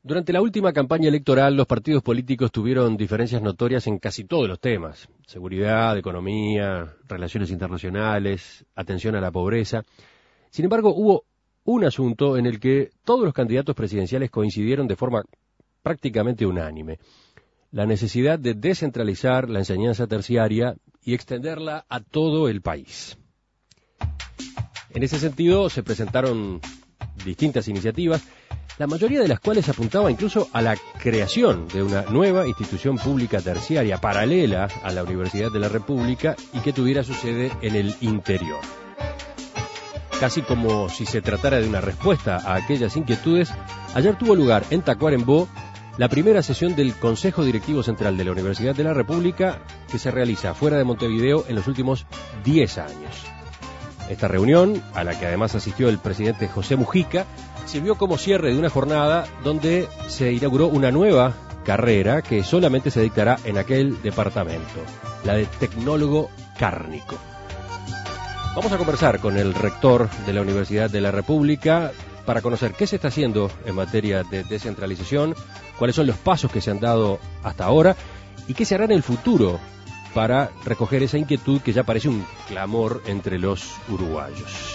Durante la última campaña electoral, los partidos políticos tuvieron diferencias notorias en casi todos los temas: seguridad, economía, relaciones internacionales, atención a la pobreza. Sin embargo, hubo un asunto en el que todos los candidatos presidenciales coincidieron de forma prácticamente unánime: la necesidad de descentralizar la enseñanza terciaria y extenderla a todo el país. En ese sentido, se presentaron distintas iniciativas, la mayoría de las cuales apuntaba incluso a la creación de una nueva institución pública terciaria paralela a la Universidad de la República y que tuviera su sede en el interior. Casi como si se tratara de una respuesta a aquellas inquietudes, ayer tuvo lugar en Tacuarembó la primera sesión del Consejo Directivo Central de la Universidad de la República, que se realiza fuera de Montevideo en los últimos 10 años. Esta reunión, a la que además asistió el presidente José Mujica, sirvió como cierre de una jornada donde se inauguró una nueva carrera que solamente se dictará en aquel departamento, la de tecnólogo cárnico. Vamos a conversar con el rector de la Universidad de la República para conocer qué se está haciendo en materia de descentralización, cuáles son los pasos que se han dado hasta ahora y qué se hará en el futuro para recoger esa inquietud que ya parece un clamor entre los uruguayos.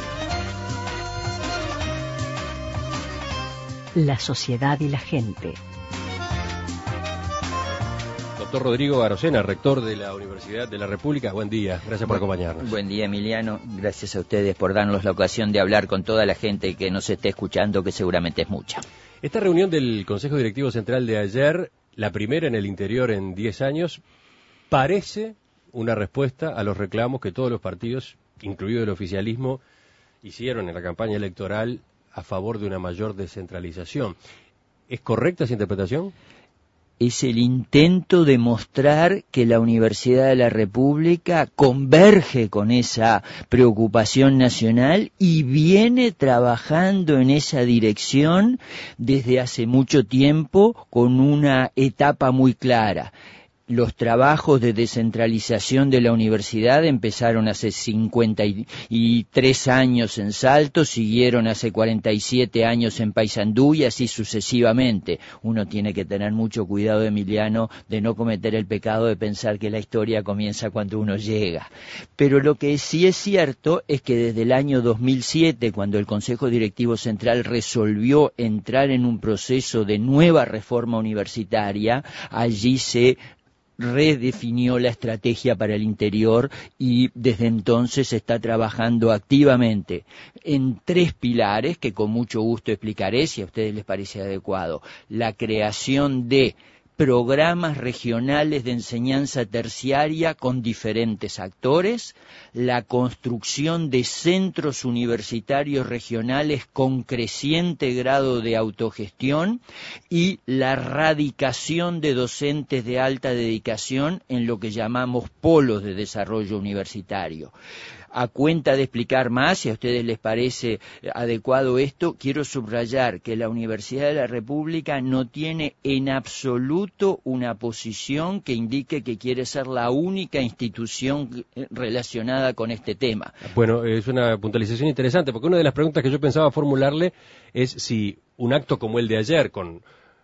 La sociedad y la gente. Doctor Rodrigo Arocena, rector de la Universidad de la República, buen día, gracias por acompañarnos. Buen día, Emiliano, gracias a ustedes por darnos la ocasión de hablar con toda la gente que nos esté escuchando, que seguramente es mucha. Esta reunión del Consejo Directivo Central de ayer, la primera en el interior en 10 años, parece una respuesta a los reclamos que todos los partidos, incluido el oficialismo, hicieron en la campaña electoral a favor de una mayor descentralización. ¿Es correcta esa interpretación? Es el intento de mostrar que la Universidad de la República converge con esa preocupación nacional y viene trabajando en esa dirección desde hace mucho tiempo con una etapa muy clara. Los trabajos de descentralización de la universidad empezaron hace 53 años en Salto, siguieron hace 47 años en Paysandú y así sucesivamente. Uno tiene que tener mucho cuidado, Emiliano, de no cometer el pecado de pensar que la historia comienza cuando uno llega. Pero lo que sí es cierto es que desde el año 2007, cuando el Consejo Directivo Central resolvió entrar en un proceso de nueva reforma universitaria, allí se redefinió la estrategia para el interior y desde entonces se está trabajando activamente en 3 pilares que con mucho gusto explicaré si a ustedes les parece adecuado: la creación de programas regionales de enseñanza terciaria con diferentes actores, la construcción de centros universitarios regionales con creciente grado de autogestión y la radicación de docentes de alta dedicación en lo que llamamos polos de desarrollo universitario. A cuenta de explicar más, si a ustedes les parece adecuado esto, quiero subrayar que la Universidad de la República no tiene en absoluto una posición que indique que quiere ser la única institución relacionada con este tema. Bueno, es una puntualización interesante, porque una de las preguntas que yo pensaba formularle es si un acto como el de ayer, con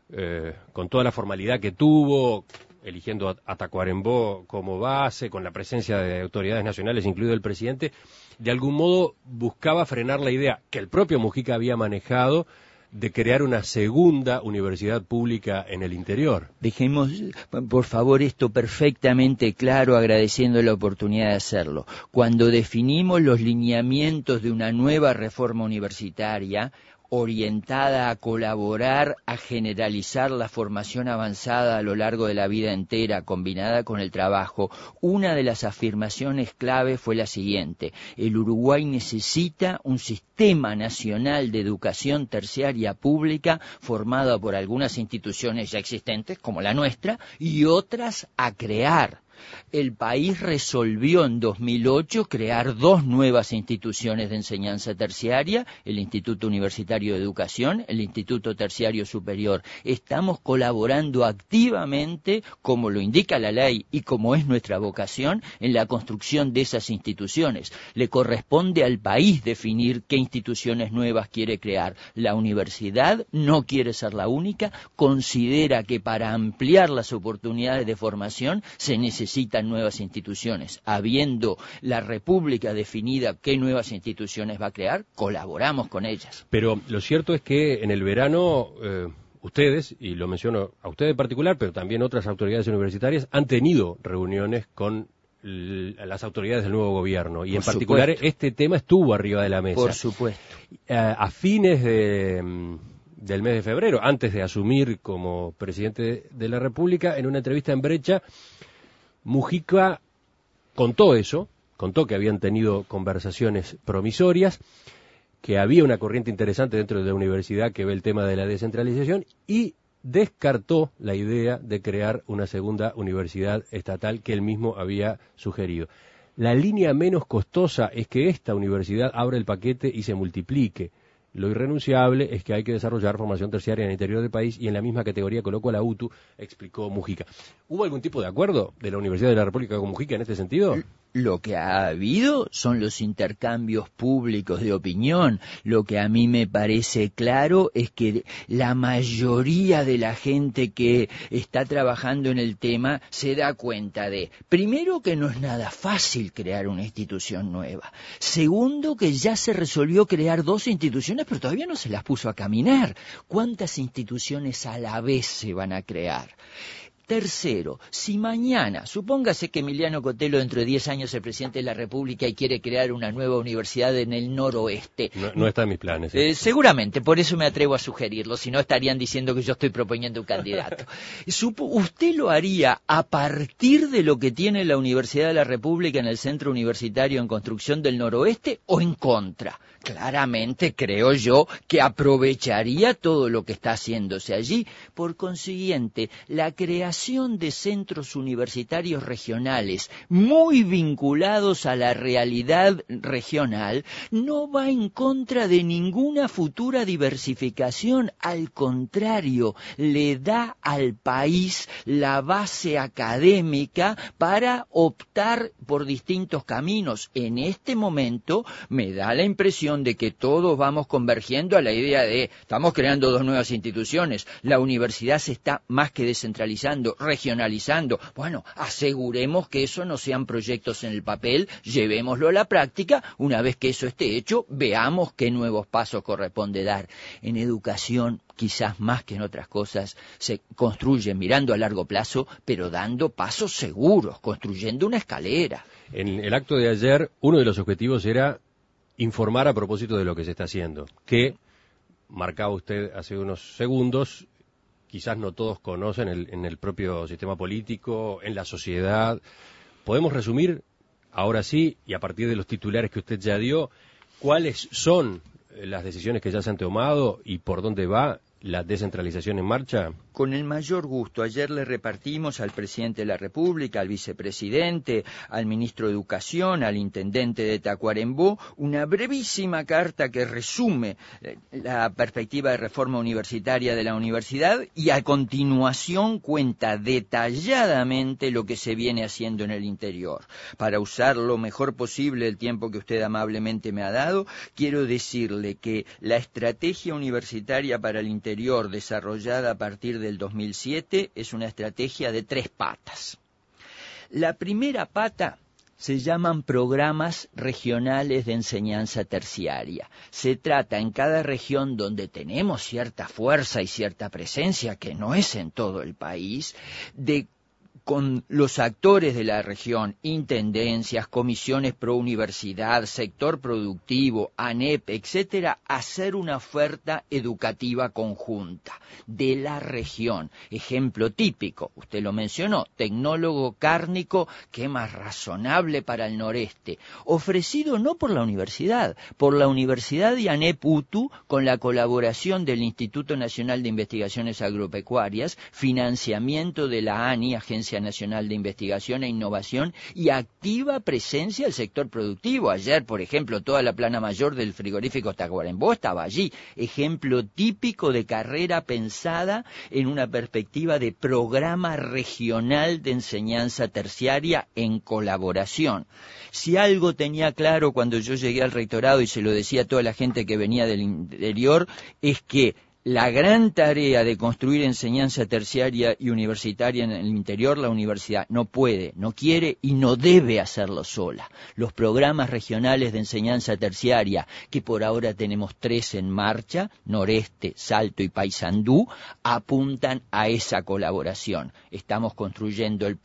toda la formalidad que tuvo, eligiendo a Tacuarembó como base, con la presencia de autoridades nacionales, incluido el presidente, de algún modo buscaba frenar la idea que el propio Mujica había manejado de crear una segunda universidad pública en el interior. Dejemos, por favor, esto perfectamente claro, agradeciendo la oportunidad de hacerlo. Cuando definimos los lineamientos de una nueva reforma universitaria, orientada a colaborar, a generalizar la formación avanzada a lo largo de la vida entera, combinada con el trabajo, una de las afirmaciones clave fue la siguiente: el Uruguay necesita un sistema nacional de educación terciaria pública formado por algunas instituciones ya existentes, como la nuestra, y otras a crear. El país resolvió en 2008 crear 2 nuevas instituciones de enseñanza terciaria, el Instituto Universitario de Educación, el Instituto Terciario Superior. Estamos colaborando activamente, como lo indica la ley y como es nuestra vocación, en la construcción de esas instituciones. Le corresponde al país definir qué instituciones nuevas quiere crear. La universidad no quiere ser la única, considera que para ampliar las oportunidades de formación se necesitan nuevas instituciones. Habiendo la República definida qué nuevas instituciones va a crear, colaboramos con ellas. Pero lo cierto es que en el verano ustedes, y lo menciono a usted en particular, pero también otras autoridades universitarias, han tenido reuniones con las autoridades del nuevo gobierno, y en particular este tema estuvo arriba de la mesa. Por supuesto. A fines del mes de febrero, antes de asumir como presidente de la República, en una entrevista en Brecha, Mujica contó que habían tenido conversaciones promisorias, que había una corriente interesante dentro de la universidad que ve el tema de la descentralización, y descartó la idea de crear una segunda universidad estatal que él mismo había sugerido. La línea menos costosa es que esta universidad abra el paquete y se multiplique. Lo irrenunciable es que hay que desarrollar formación terciaria en el interior del país, y en la misma categoría colocó a la UTU, explicó Mujica. ¿Hubo algún tipo de acuerdo de la Universidad de la República con Mujica en este sentido? Lo que ha habido son los intercambios públicos de opinión. Lo que a mí me parece claro es que la mayoría de la gente que está trabajando en el tema se da cuenta de, primero, que no es nada fácil crear una institución nueva. Segundo, que ya se resolvió crear 2 instituciones, pero todavía no se las puso a caminar. ¿Cuántas instituciones a la vez se van a crear? Tercero, si mañana, supóngase que Emiliano Cotelo dentro de 10 años es presidente de la República y quiere crear una nueva universidad en el noroeste. No está en mis planes. Seguramente, por eso me atrevo a sugerirlo, si no estarían diciendo que yo estoy proponiendo un candidato. ¿Usted lo haría a partir de lo que tiene la Universidad de la República en el Centro Universitario en Construcción del Noroeste o en contra? Claramente creo yo que aprovecharía todo lo que está haciéndose allí. Por consiguiente, la creación de centros universitarios regionales muy vinculados a la realidad regional no va en contra de ninguna futura diversificación. Al contrario, le da al país la base académica para optar por distintos caminos. En este momento me da la impresión de que todos vamos convergiendo a la idea de estamos creando 2 nuevas instituciones, la universidad se está más que descentralizando, regionalizando. Bueno, aseguremos que eso no sean proyectos en el papel, llevémoslo a la práctica. Una vez que eso esté hecho, veamos qué nuevos pasos corresponde dar. En educación, quizás más que en otras cosas, se construye mirando a largo plazo, pero dando pasos seguros, construyendo una escalera. En el acto de ayer, uno de los objetivos era informar a propósito de lo que se está haciendo, que marcaba usted hace unos segundos, quizás no todos conocen en el propio sistema político, en la sociedad. ¿Podemos resumir, ahora sí, y a partir de los titulares que usted ya dio, cuáles son las decisiones que ya se han tomado y por dónde va la descentralización en marcha? Con el mayor gusto. Ayer le repartimos al presidente de la República, al vicepresidente, al ministro de Educación, al intendente de Tacuarembó, una brevísima carta que resume la perspectiva de reforma universitaria de la universidad, y a continuación cuenta detalladamente lo que se viene haciendo en el interior. Para usar lo mejor posible el tiempo que usted amablemente me ha dado, quiero decirle que la estrategia universitaria para el interior desarrollada a partir del 2007 es una estrategia de 3 patas. La primera pata se llaman programas regionales de enseñanza terciaria. Se trata en cada región donde tenemos cierta fuerza y cierta presencia, que no es en todo el país, de con los actores de la región, intendencias, comisiones pro universidad, sector productivo, ANEP, etcétera, hacer una oferta educativa conjunta. de la región. Ejemplo típico, usted lo mencionó, tecnólogo cárnico, ¿qué más razonable para el noreste? Ofrecido no por la universidad de ANEP UTU, con la colaboración del Instituto Nacional de Investigaciones Agropecuarias, financiamiento de la ANI, Agencia Nacional de Investigación e Innovación, y activa presencia del sector productivo. Ayer, por ejemplo, toda la plana mayor del frigorífico Tacuarembó estaba allí. Ejemplo típico de carrera pensada en una perspectiva de programa regional de enseñanza terciaria en colaboración. Si algo tenía claro cuando yo llegué al rectorado, y se lo decía a toda la gente que venía del interior, es que la gran tarea de construir enseñanza terciaria y universitaria en el interior, la universidad no puede, no quiere y no debe hacerlo sola. Los programas regionales de enseñanza terciaria, que por ahora tenemos 3 en marcha, Noreste, Salto y Paysandú, apuntan a esa colaboración. Estamos construyendo el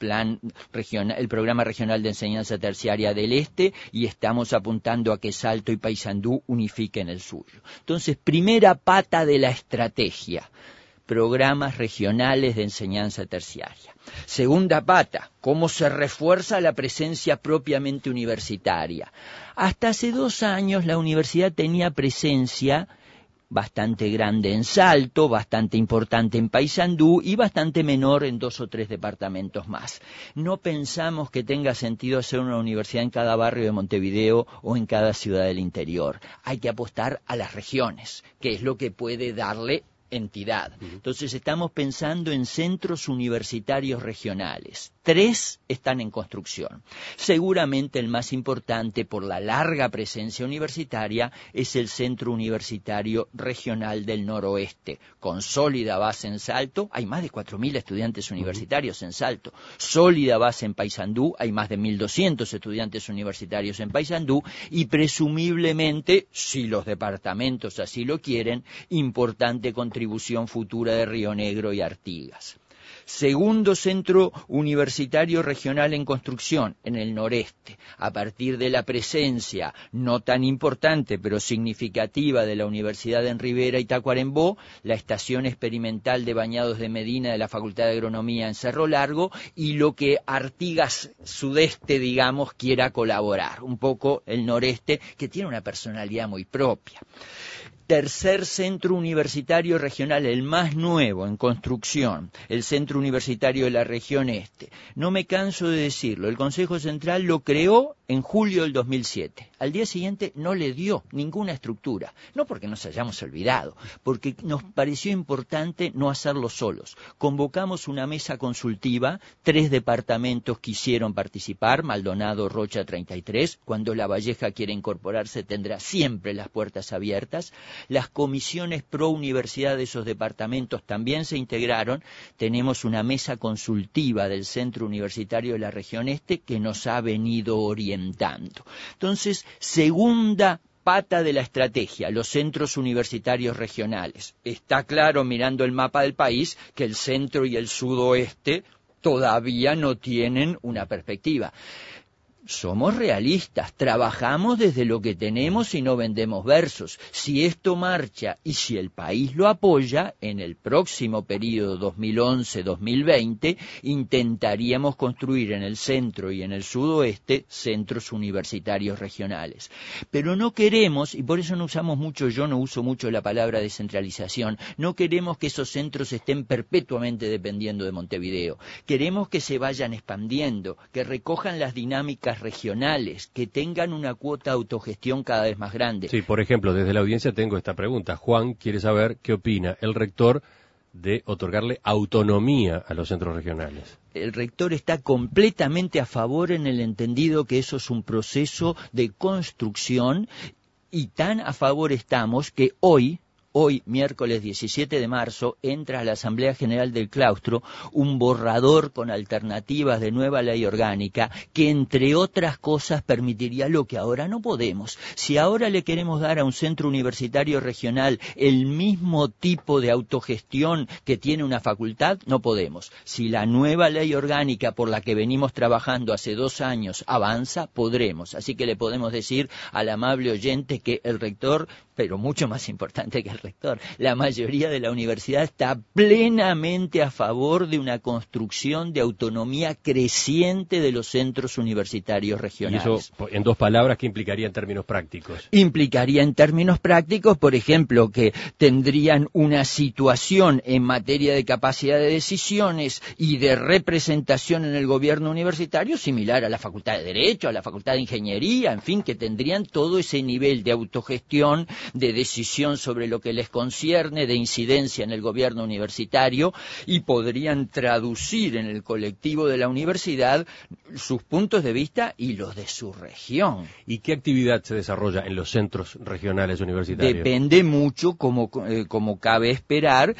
programa regional de enseñanza terciaria del Este, y estamos apuntando a que Salto y Paysandú unifiquen el suyo. Entonces, primera pata de la estrategia, programas regionales de enseñanza terciaria. Segunda pata, cómo se refuerza la presencia propiamente universitaria. Hasta hace 2 años la universidad tenía presencia bastante grande en Salto, bastante importante en Paysandú y bastante menor en 2 o 3 departamentos más. No pensamos que tenga sentido hacer una universidad en cada barrio de Montevideo o en cada ciudad del interior. Hay que apostar a las regiones, que es lo que puede darle entidad. Entonces estamos pensando en centros universitarios regionales. 3 están en construcción. Seguramente el más importante por la larga presencia universitaria es el Centro Universitario Regional del Noroeste, con sólida base en Salto. Hay más de 4.000 estudiantes universitarios en Salto. Sólida base en Paysandú, hay más de 1.200 estudiantes universitarios en Paysandú, y presumiblemente, si los departamentos así lo quieren, importante contribución futura de Río Negro y Artigas. Segundo centro universitario regional en construcción, en el noreste, a partir de la presencia no tan importante pero significativa de la Universidad en Rivera y Tacuarembó, la Estación Experimental de Bañados de Medina de la Facultad de Agronomía en Cerro Largo, y lo que Artigas Sudeste, digamos, quiera colaborar, un poco el noreste, que tiene una personalidad muy propia. Tercer centro universitario regional, el más nuevo en construcción, el Centro Universitario de la Región Este. No me canso de decirlo, el Consejo Central lo creó en julio del 2007. Al día siguiente no le dio ninguna estructura, no porque nos hayamos olvidado, porque nos pareció importante no hacerlo solos. Convocamos una mesa consultiva, 3 departamentos quisieron participar, Maldonado, Rocha 33, cuando La Valleja quiere incorporarse tendrá siempre las puertas abiertas. Las comisiones pro universidad de esos departamentos también se integraron. Tenemos una mesa consultiva del Centro Universitario de la Región Este que nos ha venido orientando. Entonces, segunda pata de la estrategia, los centros universitarios regionales. Está claro, mirando el mapa del país, que el centro y el sudoeste todavía no tienen una perspectiva. Somos realistas, trabajamos desde lo que tenemos y no vendemos versos. Si esto marcha y si el país lo apoya, en el próximo periodo 2011-2020 intentaríamos construir en el centro y en el sudoeste centros universitarios regionales. Pero no queremos, y por eso no usamos mucho, yo no uso mucho la palabra descentralización, no queremos que esos centros estén perpetuamente dependiendo de Montevideo. Queremos que se vayan expandiendo, que recojan las dinámicas regionales, que tengan una cuota de autogestión cada vez más grande. Sí, por ejemplo, desde la audiencia tengo esta pregunta. Juan quiere saber qué opina el rector de otorgarle autonomía a los centros regionales. El rector está completamente a favor, en el entendido que eso es un proceso de construcción, y tan a favor estamos que hoy, miércoles 17 de marzo, entra a la Asamblea General del Claustro un borrador con alternativas de nueva ley orgánica que, entre otras cosas, permitiría lo que ahora no podemos. Si ahora le queremos dar a un centro universitario regional el mismo tipo de autogestión que tiene una facultad, no podemos. Si la nueva ley orgánica por la que venimos trabajando hace 2 años avanza, podremos. Así que le podemos decir al amable oyente que el rector, pero mucho más importante que el rector, la mayoría de la universidad está plenamente a favor de una construcción de autonomía creciente de los centros universitarios regionales. Y eso, en dos palabras, ¿qué implicaría en términos prácticos? Implicaría en términos prácticos, por ejemplo, que tendrían una situación en materia de capacidad de decisiones y de representación en el gobierno universitario similar a la Facultad de Derecho, a la Facultad de Ingeniería, en fin, que tendrían todo ese nivel de autogestión, de decisión sobre lo que les concierne, de incidencia en el gobierno universitario, y podrían traducir en el colectivo de la universidad sus puntos de vista y los de su región. ¿Y qué actividad se desarrolla en los centros regionales universitarios? Depende mucho, como cabe esperar,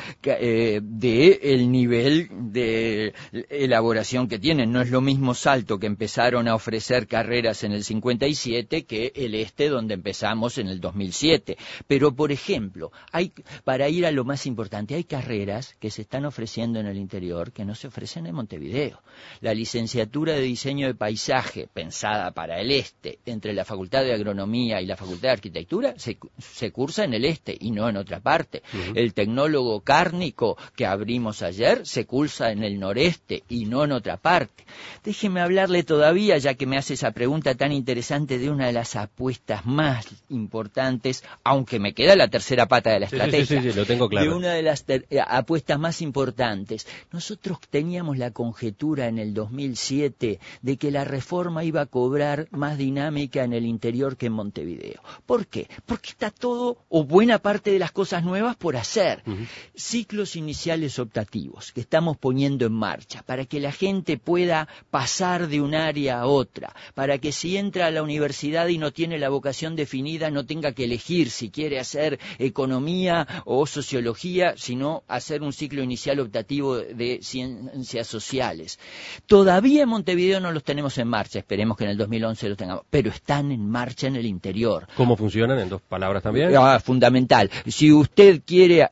de el nivel de elaboración que tienen. No es lo mismo Salto, que empezaron a ofrecer carreras en el 57, que el Este, donde empezamos en el 2007. Pero, por ejemplo, para ir a lo más importante, hay carreras que se están ofreciendo en el interior que no se ofrecen en Montevideo. La licenciatura de Diseño de Paisaje, pensada para el Este, entre la Facultad de Agronomía y la Facultad de Arquitectura, se cursa en el Este y no en otra parte. El tecnólogo cárnico que abrimos ayer se cursa en el noreste y no en otra parte. Déjeme hablarle todavía, ya que me hace esa pregunta tan interesante, de una de las apuestas más importantes, aunque me queda la tercera pata de la estrategia. Sí, lo tengo claro. De una de las apuestas más importantes. Nosotros teníamos la conjetura en el 2007 de que la reforma iba a cobrar más dinámica en el interior que en Montevideo. ¿Por qué? Porque está todo, o buena parte de las cosas nuevas por hacer. Ciclos iniciales optativos que estamos poniendo en marcha para que la gente pueda pasar de un área a otra, para que si entra a la universidad y no tiene la vocación definida, no tenga que elegir si quiere hacer economía o sociología, sino hacer un ciclo inicial optativo de ciencias sociales. Todavía en Montevideo no los tenemos en marcha, esperemos que en el 2011 los tengamos, pero están en marcha en el interior. ¿Cómo funcionan? En dos palabras también. Fundamental. Si usted quiere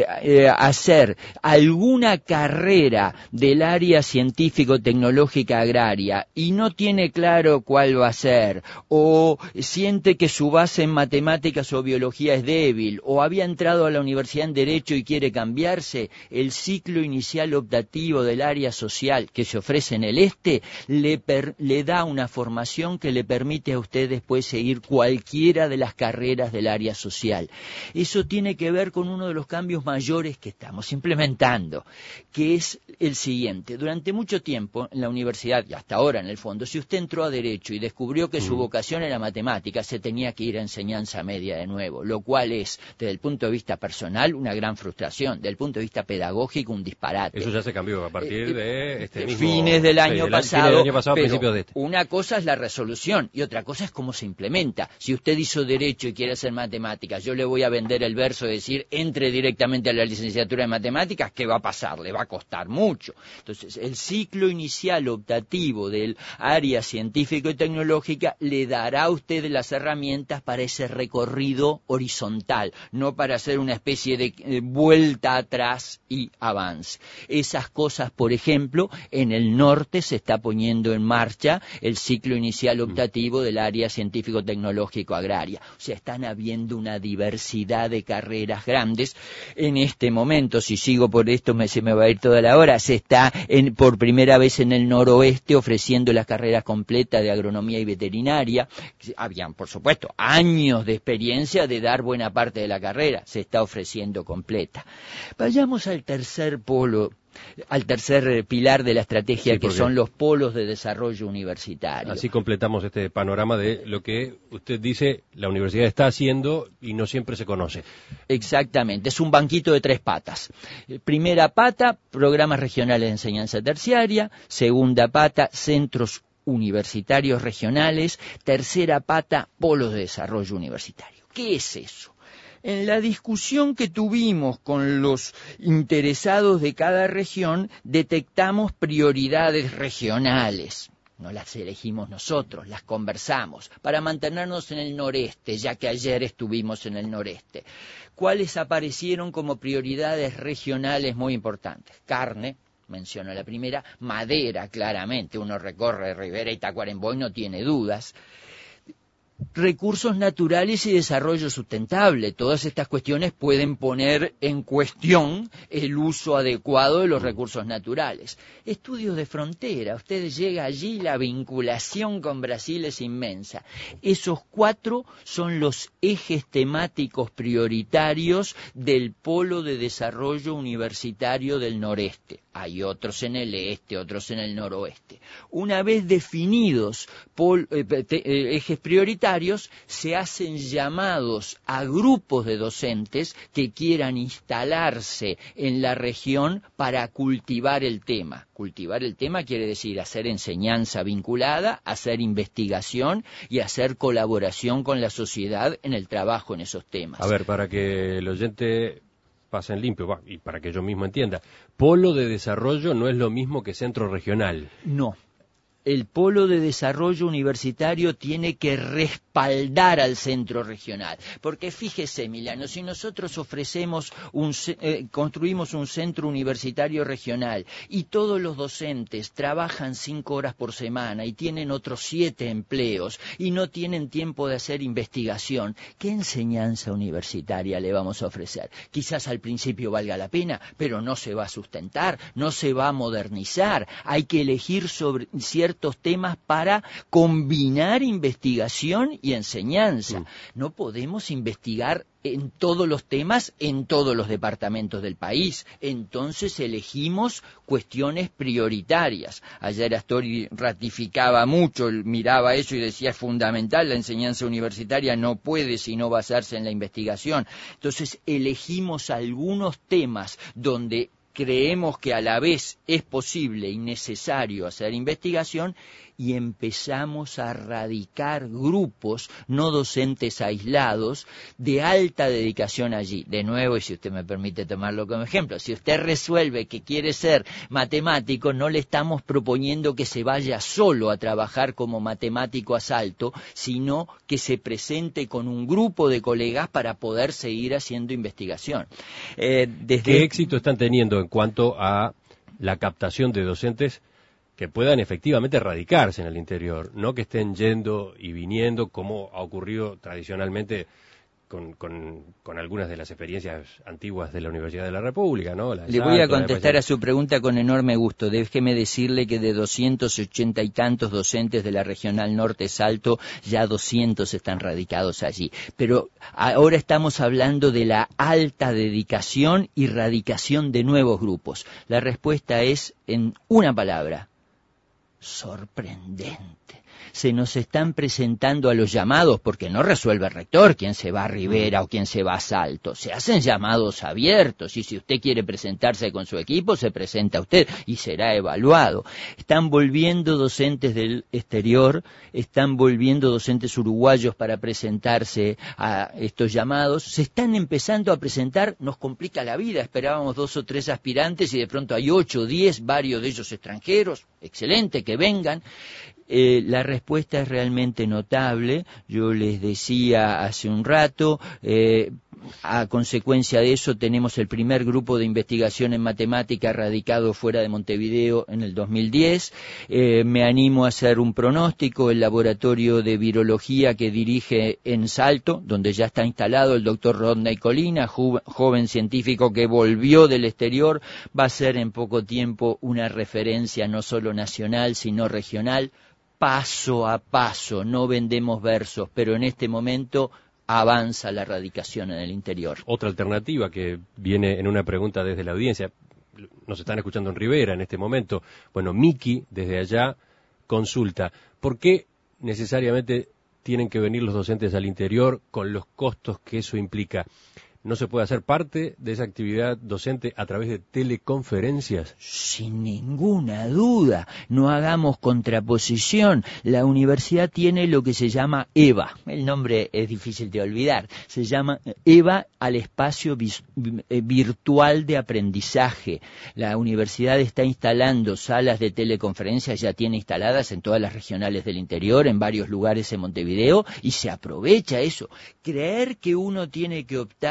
hacer alguna carrera del área científico-tecnológica agraria y no tiene claro cuál va a ser, o siente que su base en matemáticas o biología es débil, o había entrado a la universidad en Derecho y quiere cambiarse, el ciclo inicial optativo del área social que se ofrece en el Este le da una formación que le permite a usted después seguir cualquiera de las carreras del área social. Eso tiene que ver con uno de los cambios mayores que estamos implementando, que es el siguiente. Durante mucho tiempo en la universidad, y hasta ahora en el fondo, si usted entró a Derecho y descubrió que su vocación era matemática, se tenía que ir a enseñanza media de nuevo, lo cual es, desde el punto de vista personal, una gran frustración, desde el punto de vista pedagógico, un disparate. Eso ya se cambió a partir de este mismo... Fines del año pasado, principios de este. Una cosa es la resolución y otra cosa es cómo se implementa. Si usted hizo Derecho y quiere hacer matemáticas, yo le voy a vender el verso de decir, entre directamente a la licenciatura de matemáticas, ¿qué va a pasar? Le va a costar mucho. Entonces, el ciclo inicial optativo del área científico y tecnológica le dará a usted las herramientas para ese recorrido horizontal, no para hacer una especie de vuelta atrás y avance. Esas cosas, por ejemplo, en el norte se está poniendo en marcha el ciclo inicial optativo del área científico-tecnológico agraria. O sea, están habiendo una diversidad de carreras grandes. En este momento, si sigo por esto, se me va a ir toda la hora, se está por primera vez en el noroeste ofreciendo las carreras completas de agronomía y veterinaria. Habían, por supuesto, años de experiencia de dar buena parte de la carrera, se está ofreciendo completa. Vayamos al tercer polo, al tercer pilar de la estrategia, que son los polos de desarrollo universitario. Así completamos este panorama de lo que usted dice la universidad está haciendo y no siempre se conoce. Exactamente, es un banquito de tres patas. Primera pata, programas regionales de enseñanza terciaria. Segunda pata, centros universitarios regionales. Tercera pata, polos de desarrollo universitario. ¿Qué es eso? En la discusión que tuvimos con los interesados de cada región, detectamos prioridades regionales. No las elegimos nosotros, las conversamos, para mantenernos en el noreste, ya que ayer estuvimos en el noreste. ¿Cuáles aparecieron como prioridades regionales muy importantes? Carne, menciono la primera. Madera, claramente, uno recorre Rivera y Tacuarembó y no tiene dudas. recursos naturales y desarrollo sustentable. Todas estas cuestiones pueden poner en cuestión el uso adecuado de los recursos naturales. Estudios de frontera, usted llega allí, la vinculación con Brasil es inmensa. Esos 4 son los ejes temáticos prioritarios del Polo de Desarrollo Universitario del Noreste. Hay otros en el este, otros en el noroeste. Una vez definidos ejes prioritarios, se hacen llamados a grupos de docentes que quieran instalarse en la región para cultivar el tema. Cultivar el tema quiere decir hacer enseñanza vinculada, hacer investigación y hacer colaboración con la sociedad en el trabajo en esos temas. A ver, para que el oyente pase en limpio, y para que yo mismo entienda, polo de desarrollo no es lo mismo que centro regional. No. El polo de desarrollo universitario tiene que respaldar al centro regional. Porque fíjese, Emiliano, si nosotros construimos un centro universitario regional y todos los docentes trabajan 5 horas por semana y tienen otros 7 empleos y no tienen tiempo de hacer investigación, ¿qué enseñanza universitaria le vamos a ofrecer? Quizás al principio valga la pena, pero no se va a sustentar, no se va a modernizar. Hay que elegir sobre ciertos temas para combinar investigación y enseñanza. No podemos investigar en todos los temas, en todos los departamentos del país. Entonces elegimos cuestiones prioritarias. Ayer Astori ratificaba mucho, miraba eso y decía es fundamental, la enseñanza universitaria no puede sino basarse en la investigación. Entonces elegimos algunos temas donde creemos que a la vez es posible y necesario hacer investigación y empezamos a radicar grupos no docentes aislados de alta dedicación allí. De nuevo, y si usted me permite tomarlo como ejemplo, si usted resuelve que quiere ser matemático, no le estamos proponiendo que se vaya solo a trabajar como matemático a Salto, sino que se presente con un grupo de colegas para poder seguir haciendo investigación. ¿Qué éxito están teniendo en cuanto a la captación de docentes que puedan efectivamente radicarse en el interior, no que estén yendo y viniendo como ha ocurrido tradicionalmente con algunas de las experiencias antiguas de la Universidad de la República, ¿no? Le voy a contestar a su pregunta con enorme gusto. Déjeme decirle que de 280 y tantos docentes de la Regional Norte Salto, ya 200 están radicados allí. Pero ahora estamos hablando de la alta dedicación y radicación de nuevos grupos. La respuesta es, en una palabra, sorprendente. Se nos están presentando a los llamados, porque no resuelve el rector quién se va a Rivera o quién se va a Salto. Se hacen llamados abiertos y si usted quiere presentarse con su equipo, se presenta usted y será evaluado. Están volviendo docentes del exterior, están volviendo docentes uruguayos para presentarse a estos llamados. Se están empezando a presentar, nos complica la vida. Esperábamos 2 o 3 aspirantes y de pronto hay 8 o 10, varios de ellos extranjeros. Excelente, que vengan. La respuesta es realmente notable. Yo les decía hace un rato, a consecuencia de eso tenemos el primer grupo de investigación en matemática radicado fuera de Montevideo en el 2010. Me animo a hacer un pronóstico. El laboratorio de virología que dirige en Salto, donde ya está instalado el doctor Rodney Colina, joven científico que volvió del exterior, va a ser en poco tiempo una referencia no solo nacional sino regional. Paso a paso, no vendemos versos, pero en este momento avanza la radicación en el interior. Otra alternativa que viene en una pregunta desde la audiencia, nos están escuchando en Rivera en este momento, bueno, Miki desde allá consulta, ¿por qué necesariamente tienen que venir los docentes al interior con los costos que eso implica? ¿No se puede hacer parte de esa actividad docente a través de teleconferencias? Sin ninguna duda, no hagamos contraposición. La universidad tiene lo que se llama EVA, el nombre es difícil de olvidar, se llama EVA al espacio virtual de aprendizaje. La universidad está instalando salas de teleconferencias, ya tiene instaladas en todas las regionales del interior, en varios lugares en Montevideo, y se aprovecha eso. Creer que uno tiene que optar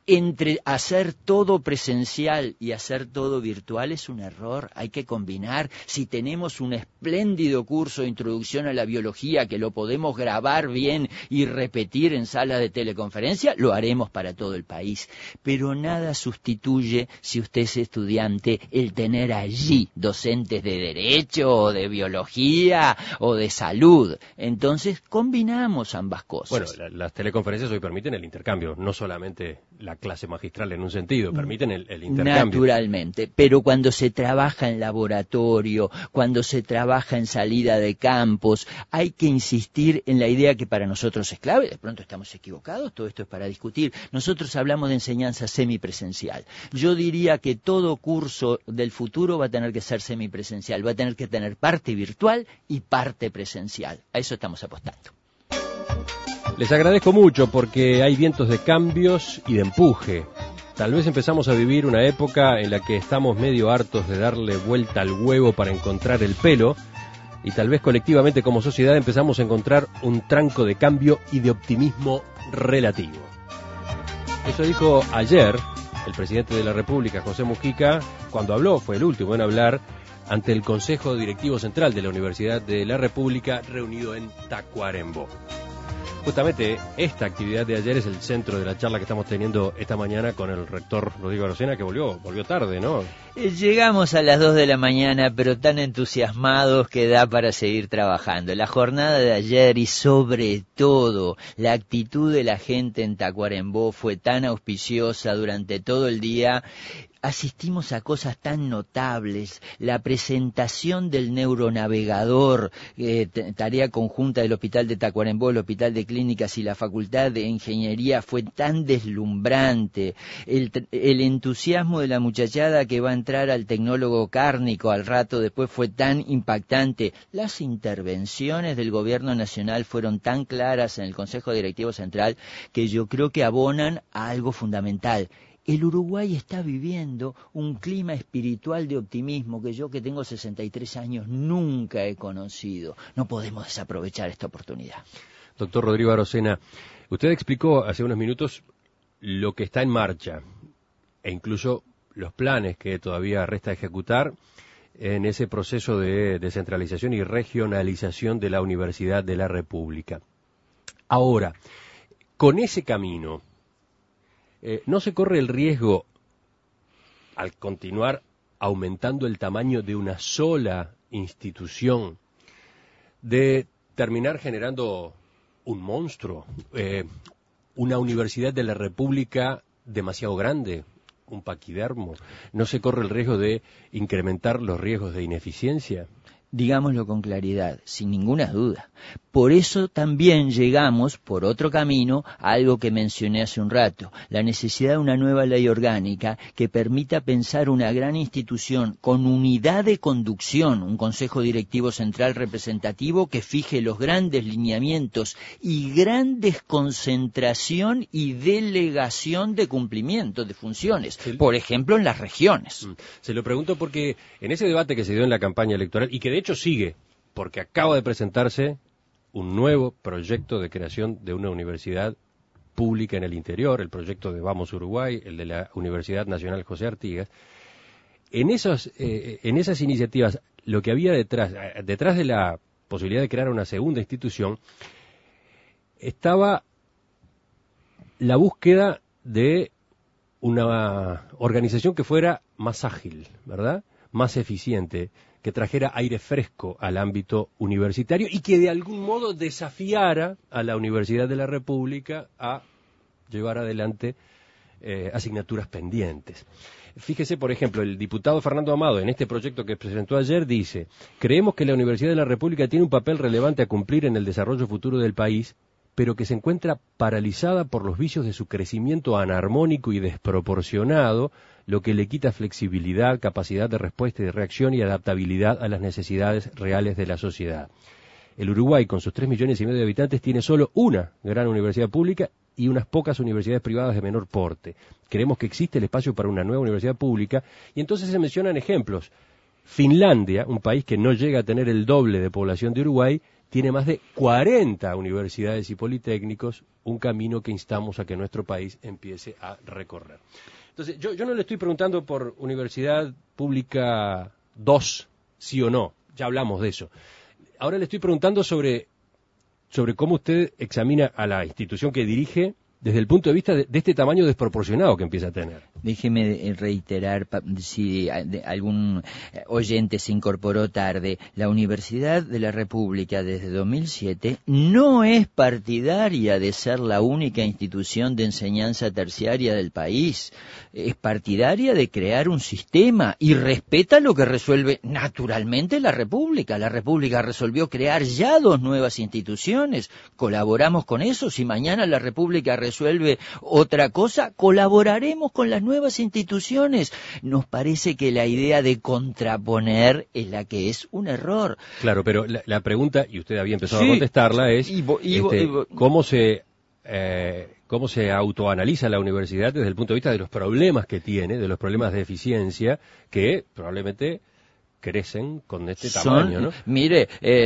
entre hacer todo presencial y hacer todo virtual es un error. Hay que combinar. Si tenemos un espléndido curso de introducción a la biología que lo podemos grabar bien y repetir en salas de teleconferencia, lo haremos para todo el país. Pero nada sustituye, si usted es estudiante, el tener allí docentes de derecho o de biología o de salud. Entonces combinamos ambas cosas. Bueno, las teleconferencias hoy permiten el intercambio, no solamente la clase magistral en un sentido, permiten el intercambio. Naturalmente, pero cuando se trabaja en laboratorio, cuando se trabaja en salida de campos, hay que insistir en la idea que para nosotros es clave. De pronto estamos equivocados, todo esto es para discutir. Nosotros hablamos de enseñanza semipresencial. Yo diría que todo curso del futuro va a tener que ser semipresencial, va a tener que tener parte virtual y parte presencial. A eso estamos apostando. Les agradezco mucho porque hay vientos de cambios y de empuje. Tal vez empezamos a vivir una época en la que estamos medio hartos de darle vuelta al huevo para encontrar el pelo, y tal vez colectivamente como sociedad empezamos a encontrar un tranco de cambio y de optimismo relativo. Eso dijo ayer el presidente de la República, José Mujica, cuando habló, fue el último en hablar, ante el Consejo Directivo Central de la Universidad de la República, reunido en Tacuarembó. Justamente esta actividad de ayer es el centro de la charla que estamos teniendo esta mañana con el rector Rodrigo Arocena, que volvió tarde, ¿no? Llegamos a las 2 de la mañana, pero tan entusiasmados que da para seguir trabajando. La jornada de ayer y sobre todo la actitud de la gente en Tacuarembó fue tan auspiciosa durante todo el día. Asistimos a cosas tan notables, la presentación del neuronavegador, tarea conjunta del Hospital de Tacuarembó, el Hospital de Clínicas y la Facultad de Ingeniería fue tan deslumbrante, el entusiasmo de la muchachada que va a entrar al tecnólogo cárnico al rato después fue tan impactante, las intervenciones del Gobierno Nacional fueron tan claras en el Consejo Directivo Central que yo creo que abonan a algo fundamental. El Uruguay está viviendo un clima espiritual de optimismo que yo, que tengo 63 años, nunca he conocido. No podemos desaprovechar esta oportunidad. Doctor Rodrigo Arocena, usted explicó hace unos minutos lo que está en marcha e incluso los planes que todavía resta ejecutar en ese proceso de descentralización y regionalización de la Universidad de la República. Ahora, con ese camino, ¿no se corre el riesgo, al continuar aumentando el tamaño de una sola institución, de terminar generando un monstruo, una Universidad de la República demasiado grande, un paquidermo? ¿No se corre el riesgo de incrementar los riesgos de ineficiencia? Digámoslo con claridad, sin ninguna duda. Por eso también llegamos, por otro camino, a algo que mencioné hace un rato, la necesidad de una nueva ley orgánica que permita pensar una gran institución con unidad de conducción, un Consejo Directivo Central representativo que fije los grandes lineamientos y gran desconcentración y delegación de cumplimiento de funciones, por ejemplo en las regiones. Se lo pregunto porque en ese debate que se dio en la campaña electoral, y que de hecho sigue, porque acaba de presentarse un nuevo proyecto de creación de una universidad pública en el interior, el proyecto de Vamos Uruguay, el de la Universidad Nacional José Artigas. En esas iniciativas, lo que había detrás de la posibilidad de crear una segunda institución, estaba la búsqueda de una organización que fuera más ágil, ¿verdad?, más eficiente, que trajera aire fresco al ámbito universitario y que de algún modo desafiara a la Universidad de la República a llevar adelante asignaturas pendientes. Fíjese, por ejemplo, el diputado Fernando Amado, en este proyecto que presentó ayer, dice: creemos que la Universidad de la República tiene un papel relevante a cumplir en el desarrollo futuro del país, pero que se encuentra paralizada por los vicios de su crecimiento anarmónico y desproporcionado, lo que le quita flexibilidad, capacidad de respuesta y de reacción y adaptabilidad a las necesidades reales de la sociedad. El Uruguay, con sus 3,5 millones de habitantes, tiene solo una gran universidad pública y unas pocas universidades privadas de menor porte. Creemos que existe el espacio para una nueva universidad pública, y entonces se mencionan ejemplos. Finlandia, un país que no llega a tener el doble de población de Uruguay, tiene más de 40 universidades y politécnicos, un camino que instamos a que nuestro país empiece a recorrer. Entonces, yo no le estoy preguntando por Universidad Pública 2, sí o no, ya hablamos de eso. Ahora le estoy preguntando sobre cómo usted examina a la institución que dirige desde el punto de vista de este tamaño desproporcionado que empieza a tener. Déjeme reiterar, si algún oyente se incorporó tarde, la Universidad de la República desde 2007 no es partidaria de ser la única institución de enseñanza terciaria del país, es partidaria de crear un sistema y respeta lo que resuelve naturalmente la República. La República resolvió crear ya 2 nuevas instituciones, colaboramos con eso. Si mañana la República resuelve otra cosa, colaboraremos con las nuevas instituciones. Nos parece que la idea de contraponer es la que es un error. Claro, pero la pregunta, y usted había empezado a contestarla, es ¿cómo se autoanaliza la universidad desde el punto de vista de los problemas que tiene, de los problemas de eficiencia, que probablemente crecen con este tamaño, ¿no? Mire,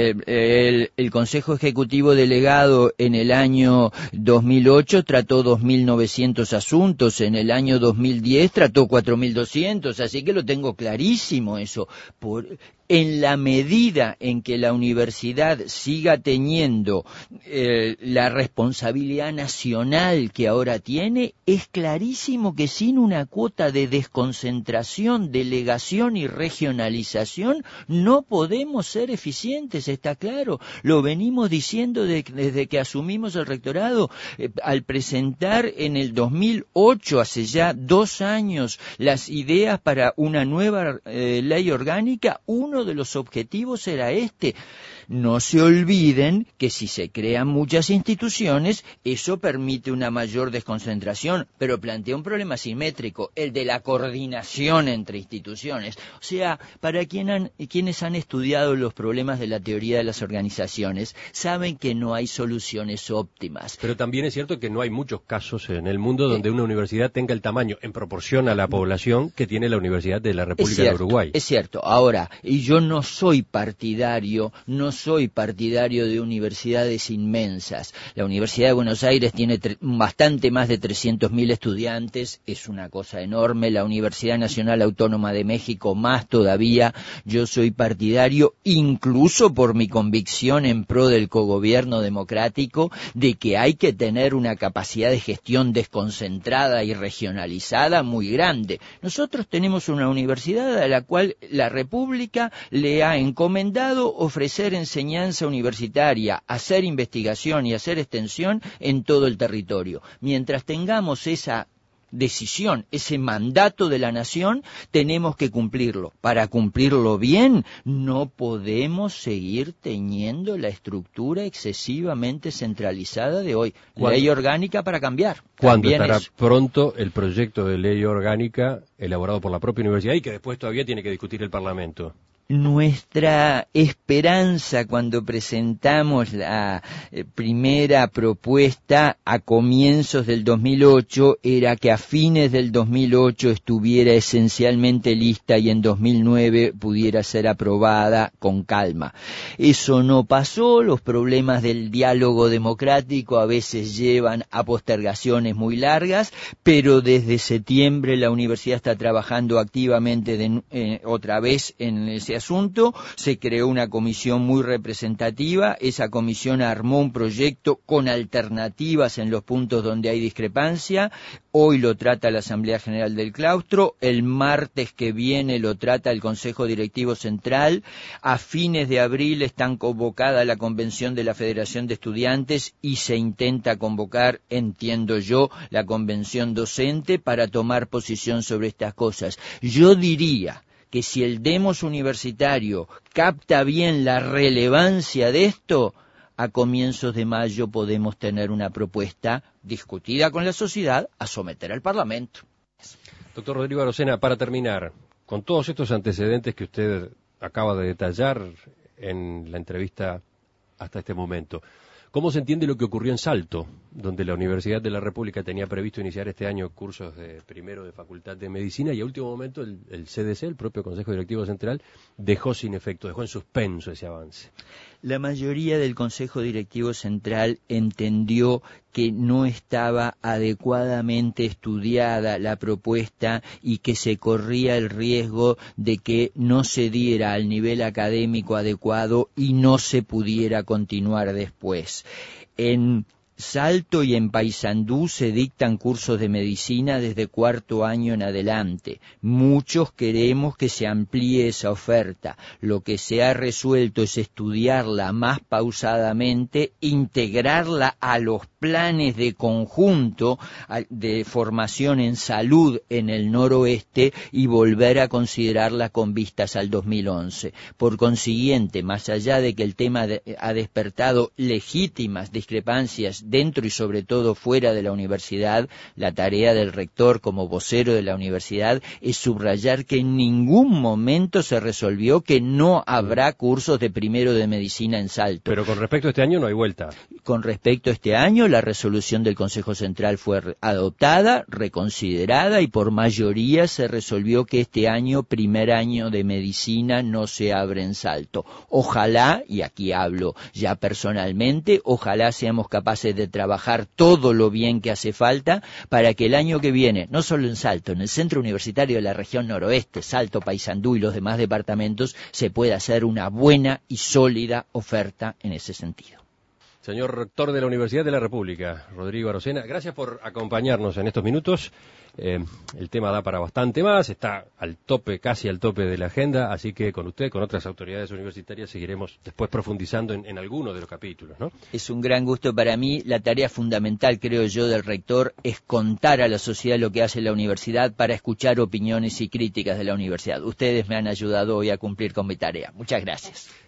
el Consejo Ejecutivo Delegado en el año 2008 trató 2.900 asuntos, en el año 2010 trató 4.200, así que lo tengo clarísimo eso. En la medida en que la universidad siga teniendo la responsabilidad nacional que ahora tiene, es clarísimo que sin una cuota de desconcentración, delegación y regionalización no podemos ser eficientes, está claro. Lo venimos diciendo desde que asumimos el rectorado. Al presentar en el 2008, hace ya 2 años, las ideas para una nueva ley orgánica, uno de los objetivos era este. No se olviden que si se crean muchas instituciones, eso permite una mayor desconcentración, pero plantea un problema simétrico, el de la coordinación entre instituciones. O sea, para quienes han estudiado los problemas de la teoría de las organizaciones, saben que no hay soluciones óptimas. Pero también es cierto que no hay muchos casos en el mundo donde una universidad tenga el tamaño en proporción a la población que tiene la Universidad de la República de Uruguay. Es cierto. Ahora, y yo no soy partidario de universidades inmensas. La Universidad de Buenos Aires tiene bastante más de 300.000 estudiantes, es una cosa enorme. La Universidad Nacional Autónoma de México más todavía. Yo soy partidario, incluso por mi convicción en pro del cogobierno democrático, de que hay que tener una capacidad de gestión desconcentrada y regionalizada muy grande. Nosotros tenemos una universidad a la cual la República le ha encomendado ofrecer enseñanza universitaria, hacer investigación y hacer extensión en todo el territorio. Mientras tengamos esa decisión, ese mandato de la nación, tenemos que cumplirlo. Para cumplirlo bien, no podemos seguir teniendo la estructura excesivamente centralizada de hoy. Ley orgánica para cambiar. ¿Cuándo estará pronto el proyecto de ley orgánica elaborado por la propia universidad y que después todavía tiene que discutir el Parlamento? Nuestra esperanza cuando presentamos la primera propuesta a comienzos del 2008 era que a fines del 2008 estuviera esencialmente lista y en 2009 pudiera ser aprobada con calma. Eso no pasó, los problemas del diálogo democrático a veces llevan a postergaciones muy largas, pero desde septiembre la universidad está trabajando activamente otra vez en ese asunto. Se creó una comisión muy representativa, esa comisión armó un proyecto con alternativas en los puntos donde hay discrepancia, hoy lo trata la Asamblea General del Claustro, el martes que viene lo trata el Consejo Directivo Central, a fines de abril están convocada la Convención de la Federación de Estudiantes y se intenta convocar, entiendo yo, la Convención Docente para tomar posición sobre estas cosas. Yo diría que si el demos universitario capta bien la relevancia de esto, a comienzos de mayo podemos tener una propuesta discutida con la sociedad a someter al Parlamento. Doctor Rodrigo Arocena, para terminar, con todos estos antecedentes que usted acaba de detallar en la entrevista hasta este momento, ¿cómo se entiende lo que ocurrió en Salto, donde la Universidad de la República tenía previsto iniciar este año cursos de primero de Facultad de Medicina y a último momento el CDC, el propio Consejo Directivo Central, dejó sin efecto, dejó en suspenso ese avance? La mayoría del Consejo Directivo Central entendió que no estaba adecuadamente estudiada la propuesta y que se corría el riesgo de que no se diera al nivel académico adecuado y no se pudiera continuar después. En Salto y en Paysandú se dictan cursos de medicina desde cuarto año en adelante. Muchos queremos que se amplíe esa oferta. Lo que se ha resuelto es estudiarla más pausadamente, integrarla a los planes de conjunto de formación en salud en el noroeste y volver a considerarla con vistas al 2011. Por consiguiente, más allá de que el tema ha despertado legítimas discrepancias dentro y sobre todo fuera de la universidad, la tarea del rector como vocero de la universidad es subrayar que en ningún momento se resolvió que no habrá cursos de primero de medicina en Salto. Pero con respecto a este año no hay vuelta. Con respecto a este año, la resolución del Consejo Central fue adoptada, reconsiderada y por mayoría se resolvió que este año, primer año de medicina, no se abre en Salto. Ojalá, y aquí hablo ya personalmente, ojalá seamos capaces de trabajar todo lo bien que hace falta para que el año que viene, no solo en Salto, en el centro universitario de la región noroeste, Salto, Paysandú y los demás departamentos, se pueda hacer una buena y sólida oferta en ese sentido. Señor rector de la Universidad de la República, Rodrigo Arocena, gracias por acompañarnos en estos minutos. El tema da para bastante más, está al tope, casi al tope de la agenda, así que con usted, con otras autoridades universitarias, seguiremos después profundizando en algunos de los capítulos, ¿no? Es un gran gusto para mí. La tarea fundamental, creo yo, del rector es contar a la sociedad lo que hace la universidad para escuchar opiniones y críticas de la universidad. Ustedes me han ayudado hoy a cumplir con mi tarea. Muchas gracias.